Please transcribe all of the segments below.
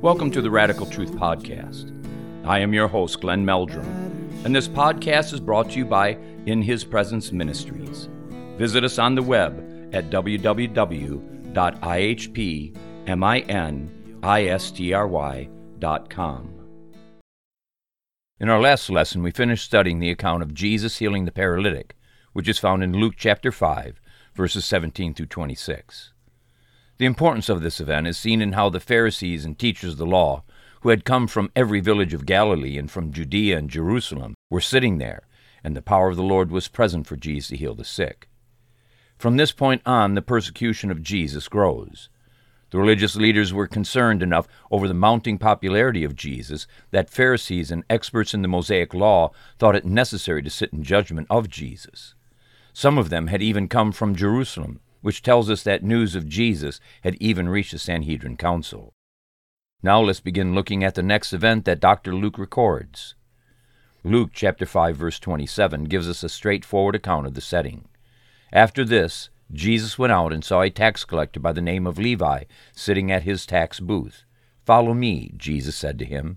Welcome to the Radical Truth Podcast. I am your host, Glenn Meldrum, and this podcast is brought to you by In His Presence Ministries. Visit us on the web at www.ihpministry.com. In our last lesson, we finished studying the account of Jesus healing the paralytic, which is found in Luke chapter 5, verses 17 through 26. The importance of this event is seen in how the Pharisees and teachers of the law, who had come from every village of Galilee and from Judea and Jerusalem, were sitting there, and the power of the Lord was present for Jesus to heal the sick. From this point on, the persecution of Jesus grows. The religious leaders were concerned enough over the mounting popularity of Jesus that Pharisees and experts in the Mosaic law thought it necessary to sit in judgment of Jesus. Some of them had even come from Jerusalem, which tells us that news of Jesus had even reached the Sanhedrin Council. Now let's begin looking at the next event that Dr. Luke records. Luke chapter 5, verse 27 gives us a straightforward account of the setting. After this, Jesus went out and saw a tax collector by the name of Levi sitting at his tax booth. "Follow me," Jesus said to him.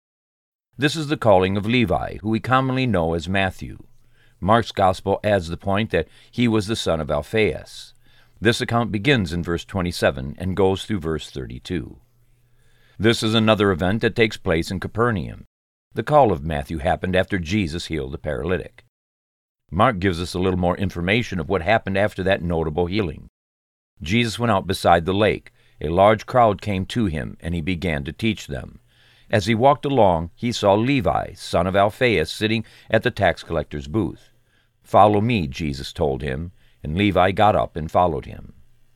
This is the calling of Levi, who we commonly know as Matthew. Mark's gospel adds the point that he was the son of Alphaeus. This account begins in verse 27 and goes through verse 32. This is another event that takes place in Capernaum. The call of Matthew happened after Jesus healed the paralytic. Mark gives us a little more information of what happened after that notable healing. Jesus went out beside the lake. A large crowd came to him, and he began to teach them. As he walked along, he saw Levi, son of Alphaeus, sitting at the tax collector's booth. "Follow me," Jesus told him, and Levi got up and followed him.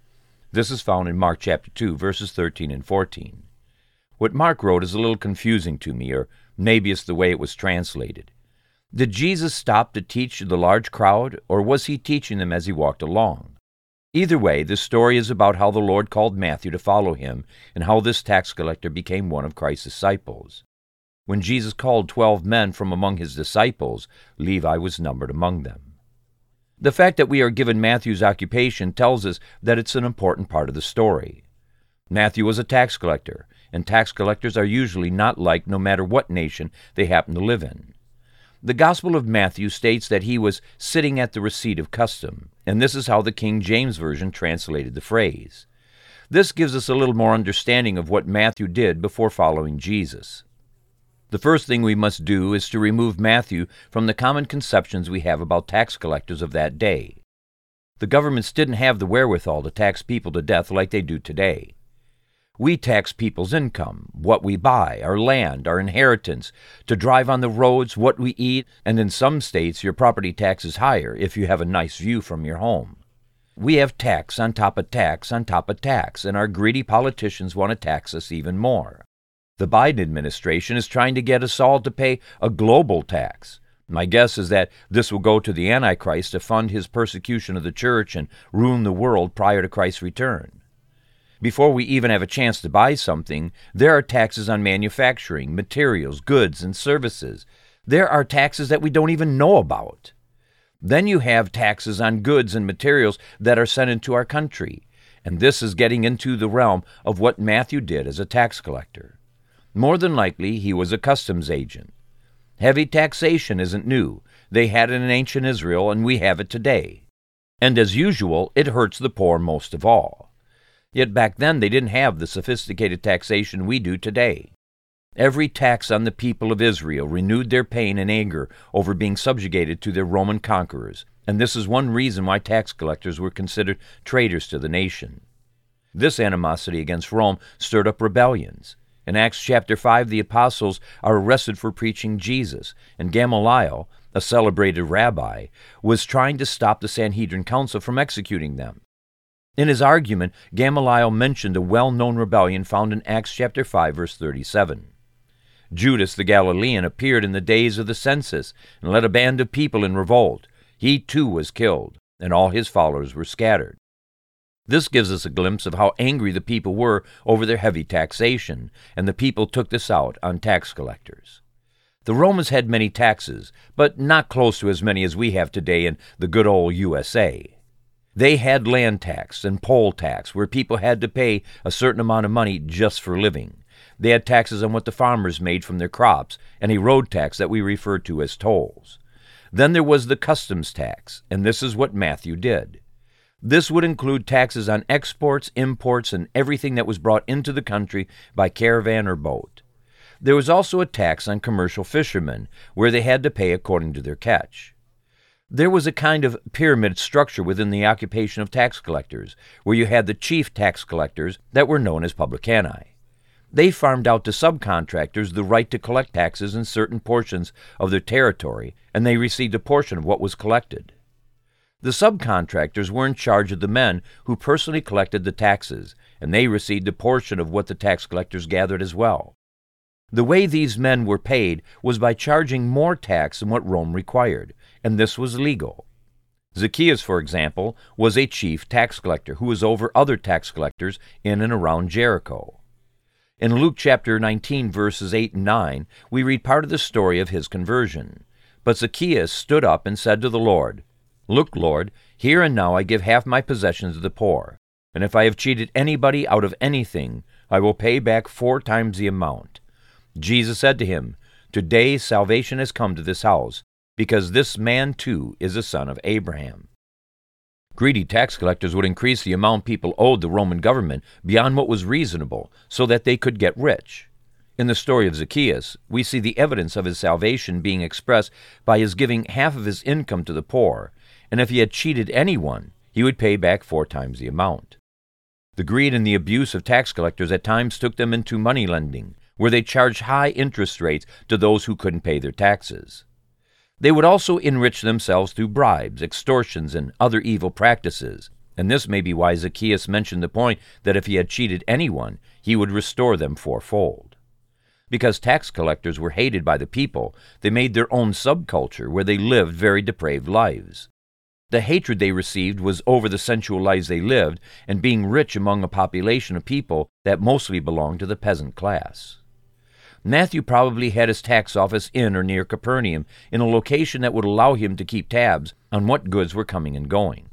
This is found in Mark chapter 2, verses 13 and 14. What Mark wrote is a little confusing to me, or maybe it's the way it was translated. Did Jesus stop to teach the large crowd, or was he teaching them as he walked along? Either way, this story is about how the Lord called Matthew to follow him, and how this tax collector became one of Christ's disciples. When Jesus called 12 men from among his disciples, Levi was numbered among them. The fact that we are given Matthew's occupation tells us that it's an important part of the story. Matthew was a tax collector, and tax collectors are usually not liked no matter what nation they happen to live in. The Gospel of Matthew states that he was sitting at the receipt of custom, and this is how the King James Version translated the phrase. This gives us a little more understanding of what Matthew did before following Jesus. The first thing we must do is to remove Matthew from the common conceptions we have about tax collectors of that day. The governments didn't have the wherewithal to tax people to death like they do today. We tax people's income, what we buy, our land, our inheritance, to drive on the roads, what we eat, and in some states your property tax is higher if you have a nice view from your home. We have tax on top of tax on top of tax, and our greedy politicians want to tax us even more. The Biden administration is trying to get us all to pay a global tax. My guess is that this will go to the Antichrist to fund his persecution of the church and ruin the world prior to Christ's return. Before we even have a chance to buy something, there are taxes on manufacturing, materials, goods, and services. There are taxes that we don't even know about. Then you have taxes on goods and materials that are sent into our country, and this is getting into the realm of what Matthew did as a tax collector. More than likely, he was a customs agent. Heavy taxation isn't new. They had it in ancient Israel, and we have it today. And as usual, it hurts the poor most of all. Yet back then, they didn't have the sophisticated taxation we do today. Every tax on the people of Israel renewed their pain and anger over being subjugated to their Roman conquerors, and this is one reason why tax collectors were considered traitors to the nation. This animosity against Rome stirred up rebellions. In Acts chapter 5, the apostles are arrested for preaching Jesus, and Gamaliel, a celebrated rabbi, was trying to stop the Sanhedrin Council from executing them. In his argument, Gamaliel mentioned a well-known rebellion found in Acts chapter 5, verse 37. Judas the Galilean appeared in the days of the census and led a band of people in revolt. He too was killed, and all his followers were scattered. This gives us a glimpse of how angry the people were over their heavy taxation, and the people took this out on tax collectors. The Romans had many taxes, but not close to as many as we have today in the good old USA. They had land tax and poll tax, where people had to pay a certain amount of money just for living. They had taxes on what the farmers made from their crops, and a road tax that we refer to as tolls. Then there was the customs tax, and this is what Matthew did. This would include taxes on exports, imports, and everything that was brought into the country by caravan or boat. There was also a tax on commercial fishermen, where they had to pay according to their catch. There was a kind of pyramid structure within the occupation of tax collectors, where you had the chief tax collectors that were known as publicani. They farmed out to subcontractors the right to collect taxes in certain portions of their territory, and they received a portion of what was collected. The subcontractors were in charge of the men who personally collected the taxes, and they received a portion of what the tax collectors gathered as well. The way these men were paid was by charging more tax than what Rome required, and this was legal. Zacchaeus, for example, was a chief tax collector who was over other tax collectors in and around Jericho. In Luke chapter 19, verses 8 and 9, we read part of the story of his conversion. But Zacchaeus stood up and said to the Lord, "Look, Lord, here and now I give half my possessions to the poor, and if I have cheated anybody out of anything, I will pay back 4 times the amount." Jesus said to him, "Today salvation has come to this house, because this man too is a son of Abraham." Greedy tax collectors would increase the amount people owed the Roman government beyond what was reasonable so that they could get rich. In the story of Zacchaeus, we see the evidence of his salvation being expressed by his giving half of his income to the poor, and if he had cheated anyone, he would pay back 4 times the amount. The greed and the abuse of tax collectors at times took them into money lending, where they charged high interest rates to those who couldn't pay their taxes. They would also enrich themselves through bribes, extortions, and other evil practices, and this may be why Zacchaeus mentioned the point that if he had cheated anyone, he would restore them 4-fold. Because tax collectors were hated by the people, they made their own subculture where they lived very depraved lives. The hatred they received was over the sensual lives they lived and being rich among a population of people that mostly belonged to the peasant class. Matthew probably had his tax office in or near Capernaum in a location that would allow him to keep tabs on what goods were coming and going.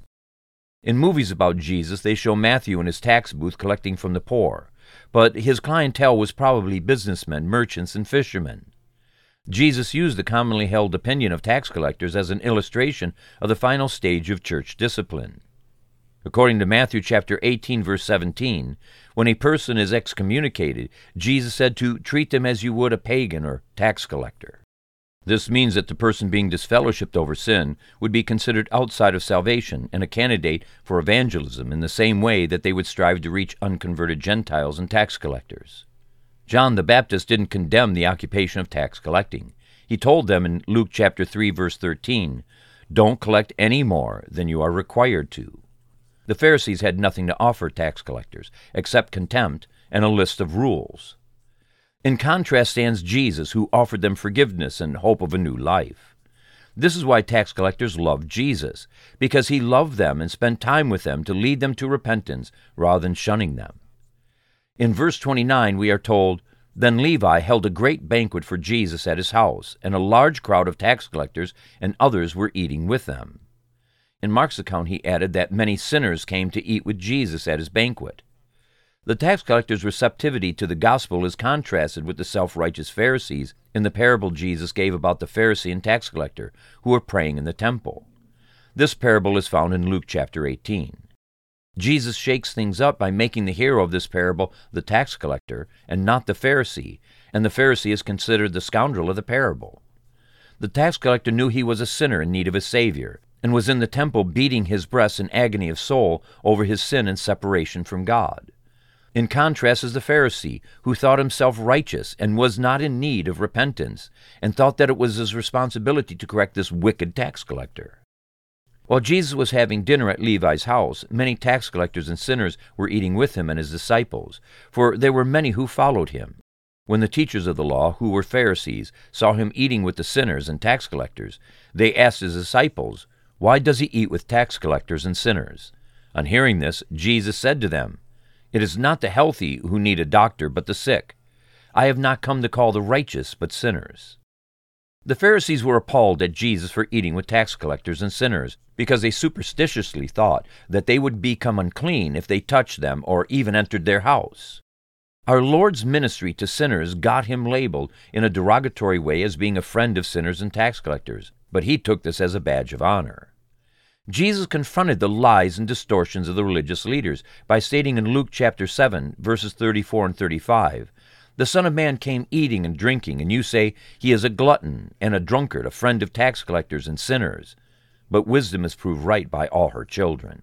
In movies about Jesus, they show Matthew in his tax booth collecting from the poor, but his clientele was probably businessmen, merchants, and fishermen. Jesus used the commonly held opinion of tax collectors as an illustration of the final stage of church discipline. According to Matthew chapter 18, verse 17, when a person is excommunicated, Jesus said to treat them as you would a pagan or tax collector. This means that the person being disfellowshipped over sin would be considered outside of salvation and a candidate for evangelism in the same way that they would strive to reach unconverted Gentiles and tax collectors. John the Baptist didn't condemn the occupation of tax collecting. He told them in Luke chapter 3, verse 13, "Don't collect any more than you are required to." The Pharisees had nothing to offer tax collectors except contempt and a list of rules. In contrast stands Jesus, who offered them forgiveness and hope of a new life. This is why tax collectors loved Jesus, because he loved them and spent time with them to lead them to repentance rather than shunning them. In verse 29 we are told, "Then Levi held a great banquet for Jesus at his house, and a large crowd of tax collectors and others were eating with them." In Mark's account he added that many sinners came to eat with Jesus at his banquet. The tax collectors' receptivity to the gospel is contrasted with the self-righteous Pharisees in the parable Jesus gave about the Pharisee and tax collector who were praying in the temple. This parable is found in Luke chapter 18. Jesus shakes things up by making the hero of this parable the tax collector and not the Pharisee, and the Pharisee is considered the scoundrel of the parable. The tax collector knew he was a sinner in need of a Savior, and was in the temple beating his breast in agony of soul over his sin and separation from God. In contrast is the Pharisee, who thought himself righteous and was not in need of repentance, and thought that it was his responsibility to correct this wicked tax collector. While Jesus was having dinner at Levi's house, many tax collectors and sinners were eating with him and his disciples, for there were many who followed him. When the teachers of the law, who were Pharisees, saw him eating with the sinners and tax collectors, they asked his disciples, "Why does he eat with tax collectors and sinners?" On hearing this, Jesus said to them, "It is not the healthy who need a doctor, but the sick. I have not come to call the righteous, but sinners." The Pharisees were appalled at Jesus for eating with tax collectors and sinners, because they superstitiously thought that they would become unclean if they touched them or even entered their house. Our Lord's ministry to sinners got him labeled in a derogatory way as being a friend of sinners and tax collectors, but he took this as a badge of honor. Jesus confronted the lies and distortions of the religious leaders by stating in Luke chapter 7, verses 34 and 35, "The Son of Man came eating and drinking, and you say he is a glutton and a drunkard, a friend of tax collectors and sinners. But wisdom is proved right by all her children."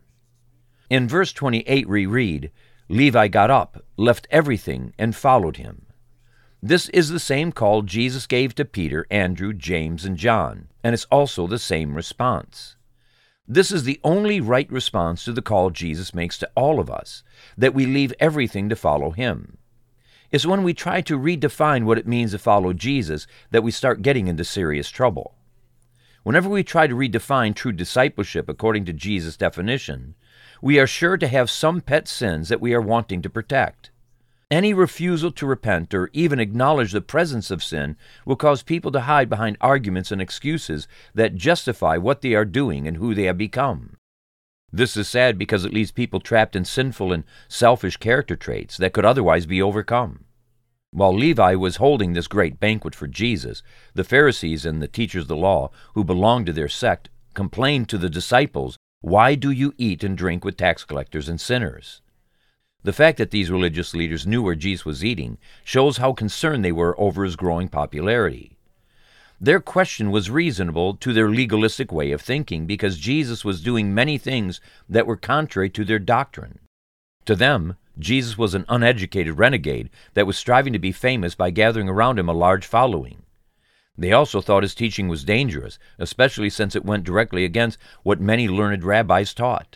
In verse 28 we read, "Levi got up, left everything, and followed him." This is the same call Jesus gave to Peter, Andrew, James, and John, and it's also the same response. This is the only right response to the call Jesus makes to all of us, that we leave everything to follow him. It's when we try to redefine what it means to follow Jesus that we start getting into serious trouble. Whenever we try to redefine true discipleship according to Jesus' definition, we are sure to have some pet sins that we are wanting to protect. Any refusal to repent or even acknowledge the presence of sin will cause people to hide behind arguments and excuses that justify what they are doing and who they have become. This is sad because it leaves people trapped in sinful and selfish character traits that could otherwise be overcome. While Levi was holding this great banquet for Jesus, the Pharisees and the teachers of the law who belonged to their sect complained to the disciples, "Why do you eat and drink with tax collectors and sinners?" The fact that these religious leaders knew where Jesus was eating shows how concerned they were over his growing popularity. Their question was reasonable to their legalistic way of thinking because Jesus was doing many things that were contrary to their doctrine. To them, Jesus was an uneducated renegade that was striving to be famous by gathering around him a large following. They also thought his teaching was dangerous, especially since it went directly against what many learned rabbis taught.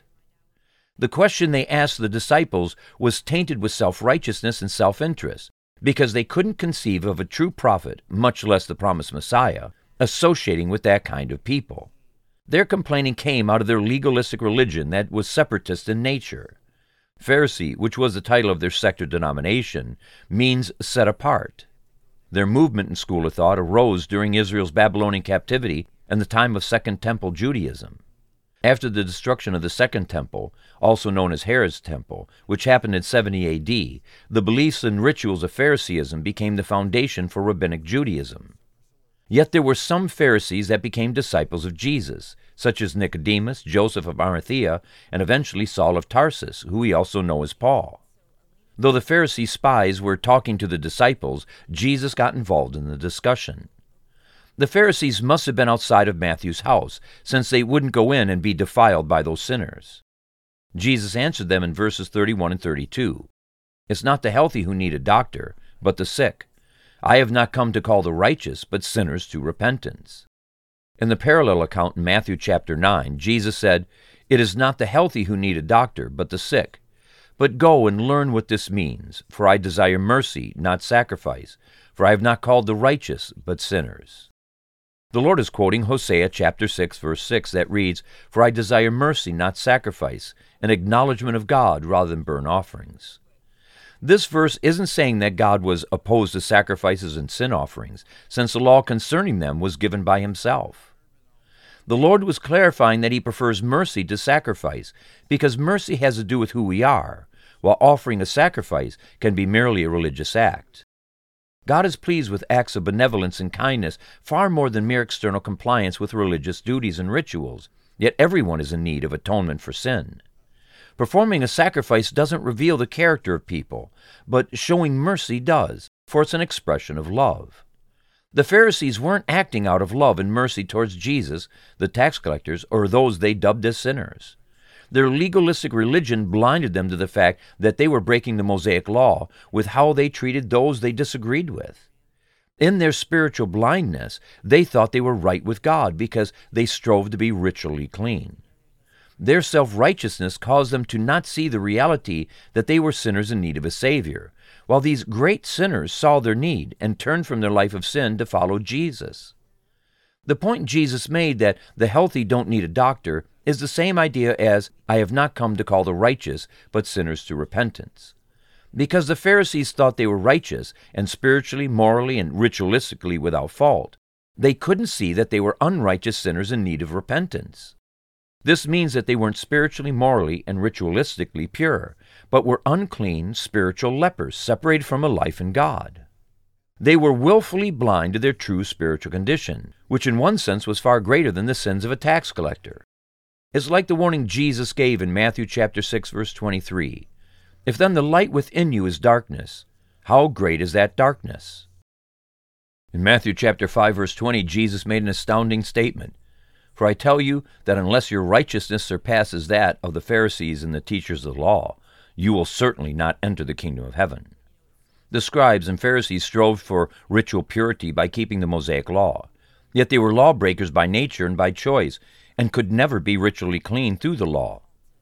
The question they asked the disciples was tainted with self-righteousness and self-interest, because they couldn't conceive of a true prophet, much less the promised Messiah, associating with that kind of people. Their complaining came out of their legalistic religion that was separatist in nature. Pharisee, which was the title of their sect or denomination, means set apart. Their movement and school of thought arose during Israel's Babylonian captivity and the time of Second Temple Judaism. After the destruction of the Second Temple, also known as Herod's Temple, which happened in 70 AD, the beliefs and rituals of Phariseeism became the foundation for Rabbinic Judaism. Yet there were some Pharisees that became disciples of Jesus, such as Nicodemus, Joseph of Arimathea, and eventually Saul of Tarsus, who we also know as Paul. Though the Pharisee spies were talking to the disciples, Jesus got involved in the discussion. The Pharisees must have been outside of Matthew's house, since they wouldn't go in and be defiled by those sinners. Jesus answered them in verses 31 and 32. "It's not the healthy who need a doctor, but the sick. I have not come to call the righteous, but sinners to repentance." In the parallel account in Matthew chapter 9, Jesus said, "It is not the healthy who need a doctor, but the sick. But go and learn what this means, for I desire mercy, not sacrifice, for I have not called the righteous, but sinners." The Lord is quoting Hosea chapter 6, verse 6, that reads, "For I desire mercy, not sacrifice, an acknowledgement of God rather than burnt offerings." This verse isn't saying that God was opposed to sacrifices and sin offerings, since the law concerning them was given by himself. The Lord was clarifying that he prefers mercy to sacrifice, because mercy has to do with who we are, while offering a sacrifice can be merely a religious act. God is pleased with acts of benevolence and kindness far more than mere external compliance with religious duties and rituals, yet everyone is in need of atonement for sin. Performing a sacrifice doesn't reveal the character of people, but showing mercy does, for it's an expression of love. The Pharisees weren't acting out of love and mercy towards Jesus, the tax collectors, or those they dubbed as sinners. Their legalistic religion blinded them to the fact that they were breaking the Mosaic law with how they treated those they disagreed with. In their spiritual blindness, they thought they were right with God because they strove to be ritually clean. Their self-righteousness caused them to not see the reality that they were sinners in need of a Savior, while these great sinners saw their need and turned from their life of sin to follow Jesus. The point Jesus made that the healthy don't need a doctor is the same idea as, "I have not come to call the righteous, but sinners to repentance." Because the Pharisees thought they were righteous and spiritually, morally, and ritualistically without fault, they couldn't see that they were unrighteous sinners in need of repentance. This means that they weren't spiritually, morally, and ritualistically pure, but were unclean spiritual lepers, separated from a life in God. They were willfully blind to their true spiritual condition, which in one sense was far greater than the sins of a tax collector. It's like the warning Jesus gave in Matthew chapter 6, verse 23. If then the light within you is darkness, how great is that darkness? In Matthew chapter 5, verse 20, Jesus made an astounding statement. For I tell you that unless your righteousness surpasses that of the Pharisees and the teachers of the law, you will certainly not enter the kingdom of heaven. The scribes and Pharisees strove for ritual purity by keeping the Mosaic law. Yet they were lawbreakers by nature and by choice, and could never be ritually clean through the law.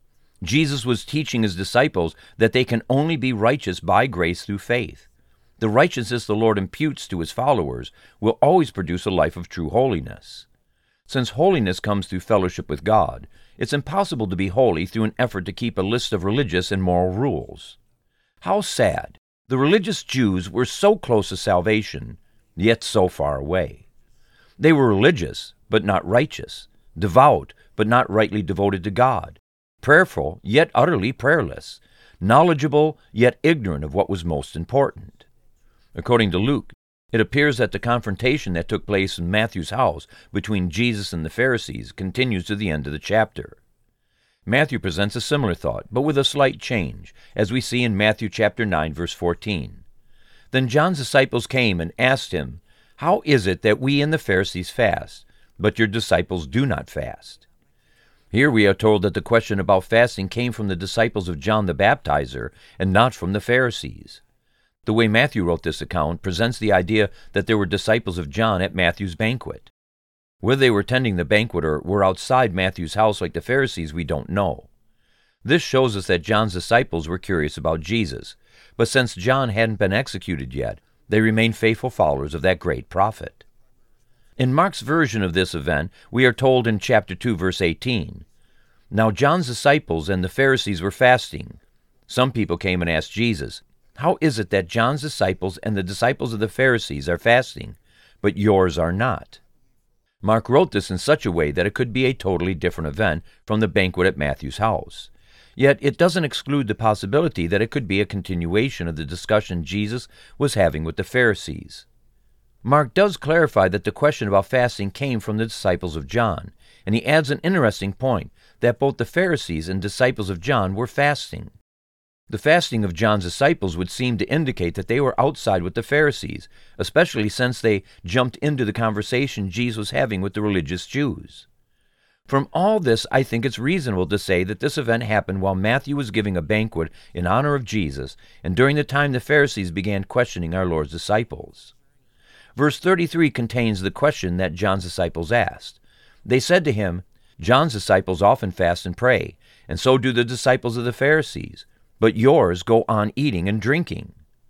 Jesus was teaching his disciples that they can only be righteous by grace through faith. The righteousness the Lord imputes to his followers will always produce a life of true holiness. Since holiness comes through fellowship with God, it's impossible to be holy through an effort to keep a list of religious and moral rules. How sad! The religious Jews were so close to salvation, yet so far away. They were religious, but not righteous, devout, but not rightly devoted to God, prayerful, yet utterly prayerless, knowledgeable, yet ignorant of what was most important. According to Luke, it appears that the confrontation that took place in Matthew's house between Jesus and the Pharisees continues to the end of the chapter. Matthew presents a similar thought, but with a slight change, as we see in Matthew chapter 9, verse 14. Then John's disciples came and asked him, How is it that we and the Pharisees fast, but your disciples do not fast? Here we are told that the question about fasting came from the disciples of John the Baptizer and not from the Pharisees. The way Matthew wrote this account presents the idea that there were disciples of John at Matthew's banquet. Whether they were attending the banquet or were outside Matthew's house like the Pharisees, we don't know. This shows us that John's disciples were curious about Jesus, but since John hadn't been executed yet, they remained faithful followers of that great prophet. In Mark's version of this event, we are told in chapter 2, verse 18, Now John's disciples and the Pharisees were fasting. Some people came and asked Jesus, How is it that John's disciples and the disciples of the Pharisees are fasting, but yours are not? Mark wrote this in such a way that it could be a totally different event from the banquet at Matthew's house. Yet it doesn't exclude the possibility that it could be a continuation of the discussion Jesus was having with the Pharisees. Mark does clarify that the question about fasting came from the disciples of John, and he adds an interesting point, that both the Pharisees and disciples of John were fasting. The fasting of John's disciples would seem to indicate that they were outside with the Pharisees, especially since they jumped into the conversation Jesus was having with the religious Jews. From all this, I think it's reasonable to say that this event happened while Matthew was giving a banquet in honor of Jesus, and during the time the Pharisees began questioning our Lord's disciples. Verse 33 contains the question that John's disciples asked. They said to him, John's disciples often fast and pray, and so do the disciples of the Pharisees, but yours go on eating and drinking.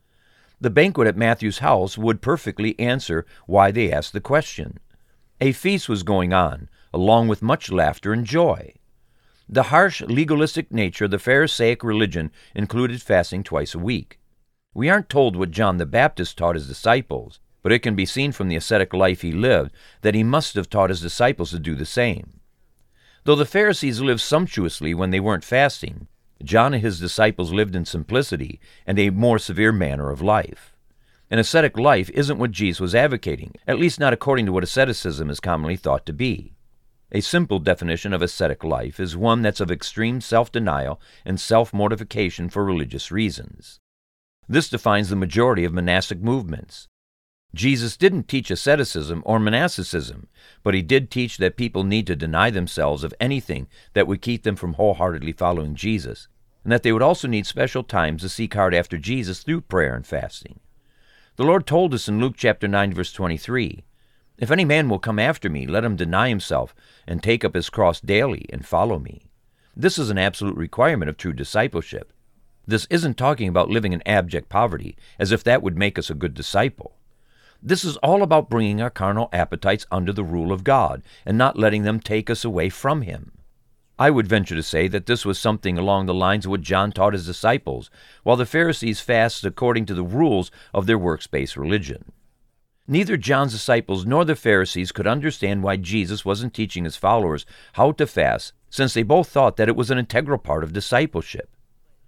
The banquet at Matthew's house would perfectly answer why they asked the question. A feast was going on, along with much laughter and joy. The harsh, legalistic nature of the Pharisaic religion included fasting twice a week. We aren't told what John the Baptist taught his disciples, but it can be seen from the ascetic life he lived that he must have taught his disciples to do the same. Though the Pharisees lived sumptuously when they weren't fasting, John and his disciples lived in simplicity and a more severe manner of life. An ascetic life isn't what Jesus was advocating, at least not according to what asceticism is commonly thought to be. A simple definition of ascetic life is one that's of extreme self-denial and self-mortification for religious reasons. This defines the majority of monastic movements. Jesus didn't teach asceticism or monasticism, but he did teach that people need to deny themselves of anything that would keep them from wholeheartedly following Jesus, and that they would also need special times to seek hard after Jesus through prayer and fasting. The Lord told us in Luke chapter 9, verse 23, If any man will come after me, let him deny himself and take up his cross daily and follow me. This is an absolute requirement of true discipleship. This isn't talking about living in abject poverty, as if that would make us a good disciple. This is all about bringing our carnal appetites under the rule of God and not letting them take us away from Him. I would venture to say that this was something along the lines of what John taught his disciples, while the Pharisees fasted according to the rules of their works-based religion. Neither John's disciples nor the Pharisees could understand why Jesus wasn't teaching his followers how to fast, since they both thought that it was an integral part of discipleship.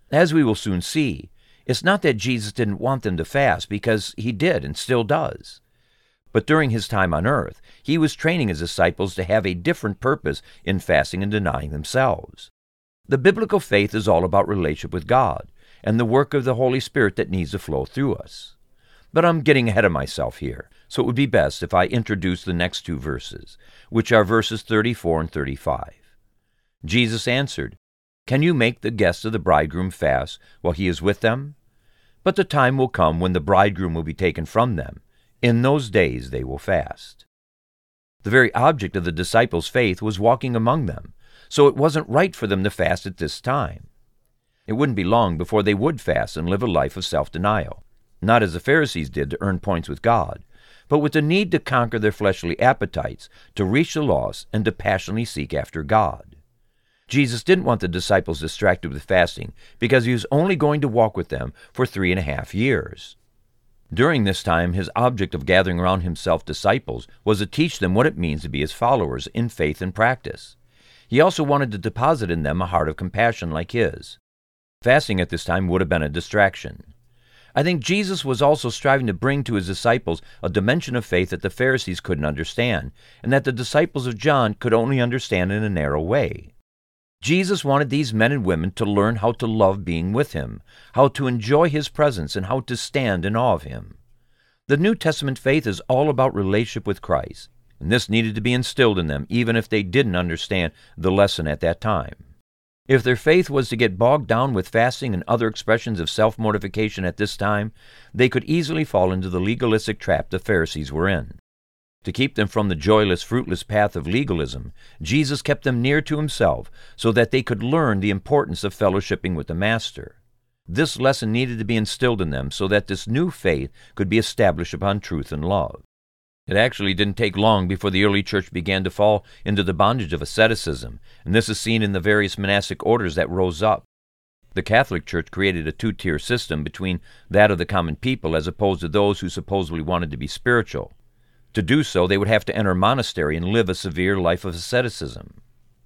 As we will soon see, it's not that Jesus didn't want them to fast, because he did and still does. But during his time on earth, he was training his disciples to have a different purpose in fasting and denying themselves. The biblical faith is all about relationship with God and the work of the Holy Spirit that needs to flow through us. But I'm getting ahead of myself here, so it would be best if I introduce the next two verses, which are verses 34 and 35. Jesus answered, "Can you make the guests of the bridegroom fast while he is with them? But the time will come when the bridegroom will be taken from them. In those days they will fast." The very object of the disciples' faith was walking among them, so it wasn't right for them to fast at this time. It wouldn't be long before they would fast and live a life of self-denial, not as the Pharisees did to earn points with God, but with the need to conquer their fleshly appetites, to reach the lost, and to passionately seek after God. Jesus didn't want the disciples distracted with fasting because he was only going to walk with them for 3.5 years. During this time, his object of gathering around himself disciples was to teach them what it means to be his followers in faith and practice. He also wanted to deposit in them a heart of compassion like his. Fasting at this time would have been a distraction. I think Jesus was also striving to bring to his disciples a dimension of faith that the Pharisees couldn't understand, and that the disciples of John could only understand in a narrow way. Jesus wanted these men and women to learn how to love being with him, how to enjoy his presence, and how to stand in awe of him. The New Testament faith is all about relationship with Christ, and this needed to be instilled in them even if they didn't understand the lesson at that time. If their faith was to get bogged down with fasting and other expressions of self-mortification at this time, they could easily fall into the legalistic trap the Pharisees were in. To keep them from the joyless, fruitless path of legalism, Jesus kept them near to himself so that they could learn the importance of fellowshipping with the Master. This lesson needed to be instilled in them so that this new faith could be established upon truth and love. It actually didn't take long before the early church began to fall into the bondage of asceticism, and this is seen in the various monastic orders that rose up. The Catholic Church created a two-tier system between that of the common people as opposed to those who supposedly wanted to be spiritual. To do so, they would have to enter a monastery and live a severe life of asceticism.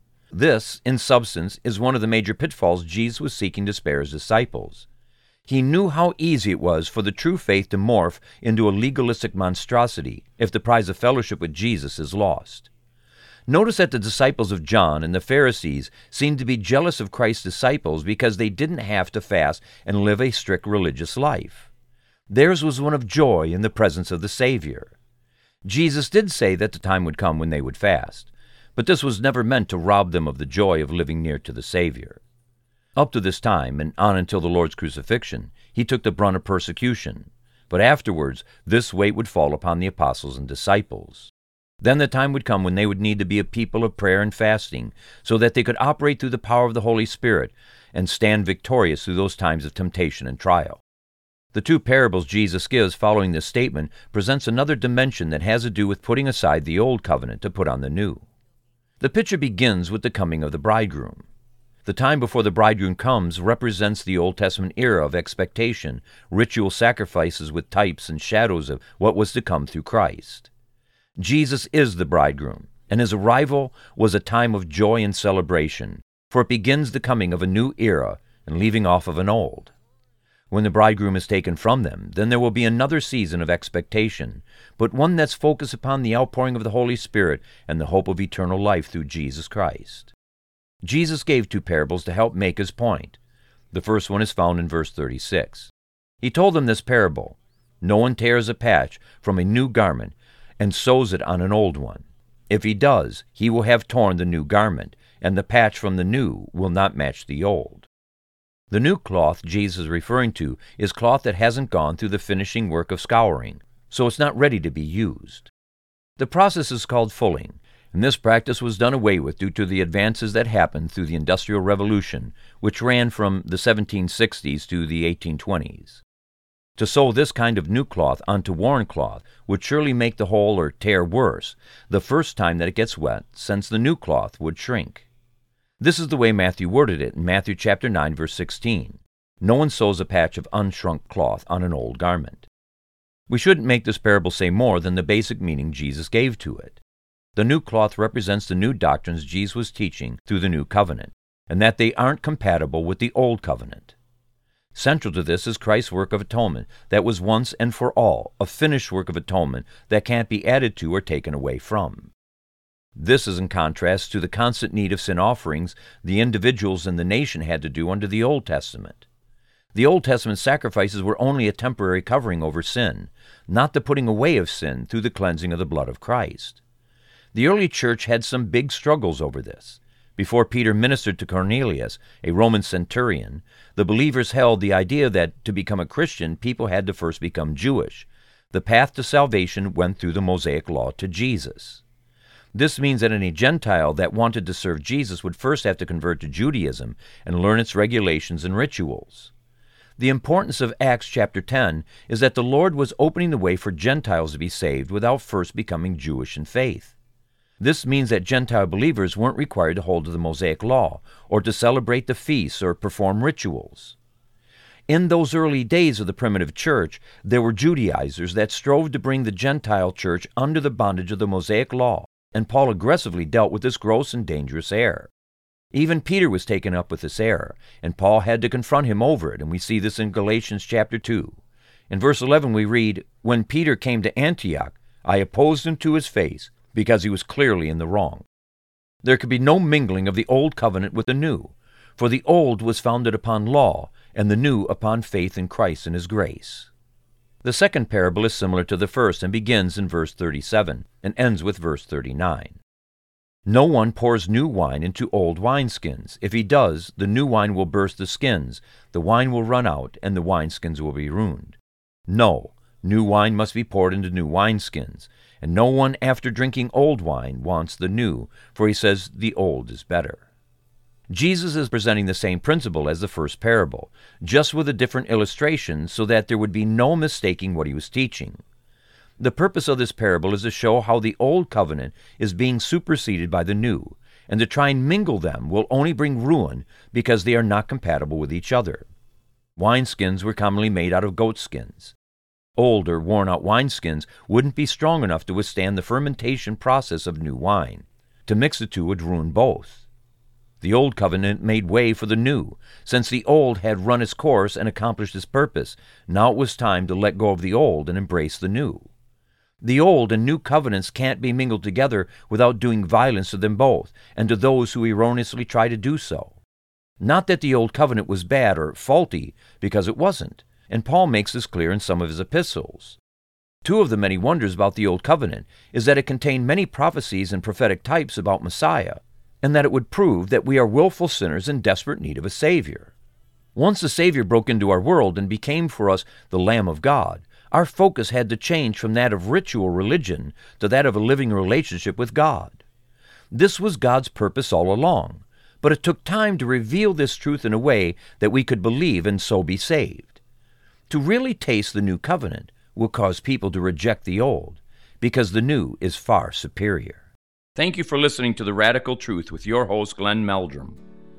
This, in substance, is one of the major pitfalls Jesus was seeking to spare his disciples. He knew how easy it was for the true faith to morph into a legalistic monstrosity if the prize of fellowship with Jesus is lost. Notice that the disciples of John and the Pharisees seemed to be jealous of Christ's disciples because they didn't have to fast and live a strict religious life. Theirs was one of joy in the presence of the Savior. Jesus did say that the time would come when they would fast, but this was never meant to rob them of the joy of living near to the Savior. Up to this time, and on until the Lord's crucifixion, he took the brunt of persecution, but afterwards this weight would fall upon the apostles and disciples. Then the time would come when they would need to be a people of prayer and fasting, so that they could operate through the power of the Holy Spirit and stand victorious through those times of temptation and trial. The two parables Jesus gives following this statement presents another dimension that has to do with putting aside the old covenant to put on the new. The picture begins with the coming of the bridegroom. The time before the bridegroom comes represents the Old Testament era of expectation, ritual sacrifices with types and shadows of what was to come through Christ. Jesus is the bridegroom, and his arrival was a time of joy and celebration, for it begins the coming of a new era and leaving off of an old. When the bridegroom is taken from them, then there will be another season of expectation, but one that's focused upon the outpouring of the Holy Spirit and the hope of eternal life through Jesus Christ. Jesus gave two parables to help make his point. The first one is found in verse 36. He told them this parable: "No one tears a patch from a new garment and sews it on an old one. If he does, he will have torn the new garment, and the patch from the new will not match the old." The new cloth Jesus is referring to is cloth that hasn't gone through the finishing work of scouring, so it's not ready to be used. The process is called fulling, and this practice was done away with due to the advances that happened through the Industrial Revolution, which ran from the 1760s to the 1820s. To sew this kind of new cloth onto worn cloth would surely make the hole or tear worse the first time that it gets wet, since the new cloth would shrink. This is the way Matthew worded it in Matthew chapter 9, verse 16. No one sews a patch of unshrunk cloth on an old garment. We shouldn't make this parable say more than the basic meaning Jesus gave to it. The new cloth represents the new doctrines Jesus was teaching through the new covenant, and that they aren't compatible with the old covenant. Central to this is Christ's work of atonement that was once and for all a finished work of atonement that can't be added to or taken away from. This is in contrast to the constant need of sin offerings the individuals and the nation had to do under the Old Testament. The Old Testament sacrifices were only a temporary covering over sin, not the putting away of sin through the cleansing of the blood of Christ. The early church had some big struggles over this. Before Peter ministered to Cornelius, a Roman centurion, the believers held the idea that to become a Christian, people had to first become Jewish. The path to salvation went through the Mosaic Law to Jesus. This means that any Gentile that wanted to serve Jesus would first have to convert to Judaism and learn its regulations and rituals. The importance of Acts chapter 10 is that the Lord was opening the way for Gentiles to be saved without first becoming Jewish in faith. This means that Gentile believers weren't required to hold to the Mosaic Law or to celebrate the feasts or perform rituals. In those early days of the primitive church, there were Judaizers that strove to bring the Gentile church under the bondage of the Mosaic Law, and Paul aggressively dealt with this gross and dangerous error. Even Peter was taken up with this error, and Paul had to confront him over it, and we see this in Galatians chapter 2. In verse 11 we read, "When Peter came to Antioch, I opposed him to his face, because he was clearly in the wrong." There could be no mingling of the old covenant with the new, for the old was founded upon law, and the new upon faith in Christ and his grace. The second parable is similar to the first and begins in verse 37 and ends with verse 39. No one pours new wine into old wineskins. If he does, the new wine will burst the skins, the wine will run out, and the wineskins will be ruined. No, new wine must be poured into new wineskins, and no one after drinking old wine wants the new, for he says the old is better. Jesus is presenting the same principle as the first parable, just with a different illustration so that there would be no mistaking what he was teaching. The purpose of this parable is to show how the old covenant is being superseded by the new, and to try and mingle them will only bring ruin because they are not compatible with each other. Wineskins were commonly made out of goat skins. Old or worn-out wineskins wouldn't be strong enough to withstand the fermentation process of new wine. To mix the two would ruin both. The old covenant made way for the new. Since the old had run its course and accomplished its purpose, now it was time to let go of the old and embrace the new. The old and new covenants can't be mingled together without doing violence to them both, and to those who erroneously try to do so. Not that the old covenant was bad or faulty, because it wasn't, and Paul makes this clear in some of his epistles. Two of the many wonders about the old covenant is that it contained many prophecies and prophetic types about Messiah, and that it would prove that we are willful sinners in desperate need of a Savior. Once the Savior broke into our world and became for us the Lamb of God, our focus had to change from that of ritual religion to that of a living relationship with God. This was God's purpose all along, but it took time to reveal this truth in a way that we could believe and so be saved. To really taste the new covenant will cause people to reject the old, because the new is far superior. Thank you for listening to The Radical Truth with your host, Glenn Meldrum.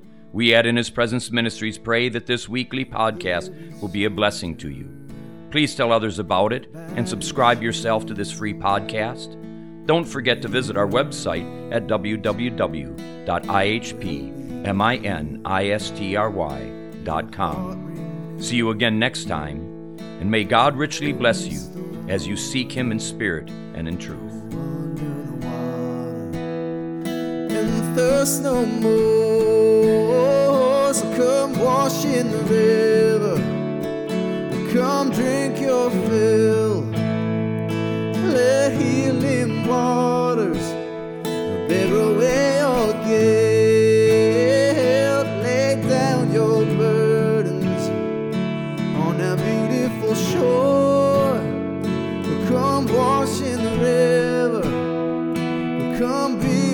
We at In His Presence Ministries pray that this weekly podcast will be a blessing to you. Please tell others about it and subscribe yourself to this free podcast. Don't forget to visit our website at www.ihpministry.com. See you again next time, and may God richly bless you as you seek Him in spirit and in truth. And thirst no more, so come wash in the river. Come drink your fill. Let healing waters bear away your guilt. Lay down your burdens on that beautiful shore. Come wash in the river. Come be